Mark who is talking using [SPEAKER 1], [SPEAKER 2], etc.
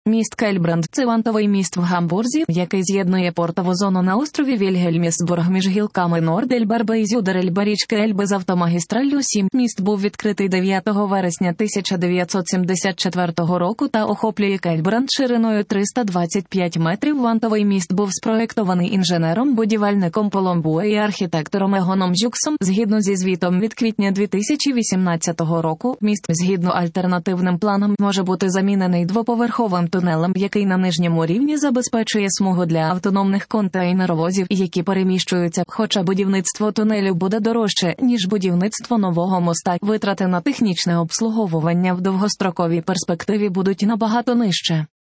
[SPEAKER 1] Міст Кельбранд – це вантовий міст в Гамбурзі, який з'єднує портову зону на острові Вільгельмсбург між гілками Нордельбарба і Зюдерельба річки Ельби з автомагістраллю 7. Міст був відкритий 9 вересня 1974 року та охоплює Кельбранд шириною 325 метрів. Вантовий міст був спроєктований інженером-будівельником Поломбуе і архітектором Егоном Жюксом. Згідно зі звітом від квітня 2018 року, міст, згідно альтернативним планам, може бути замінений двоповерховим тунелем, який на нижньому рівні забезпечує смугу для автономних контейнеровозів, які переміщуються, хоча будівництво тунелю буде дорожче, ніж будівництво нового моста. Витрати на технічне обслуговування в довгостроковій перспективі будуть набагато нижче.